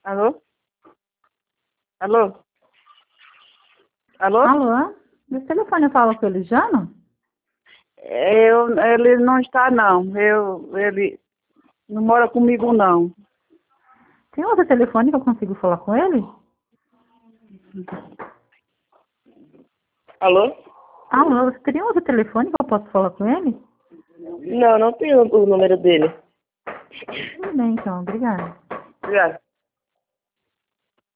Alô? Alô? Alô? Alô? Meu telefone eu falo com o Elijano? Ele não está, não. Ele não mora comigo, não. Tem outro telefone que eu consigo falar com ele? Alô? Alô, você teria outro telefone que eu posso falar com ele? Não, não tenho o número dele. Tudo bem, então. Obrigada. Obrigada.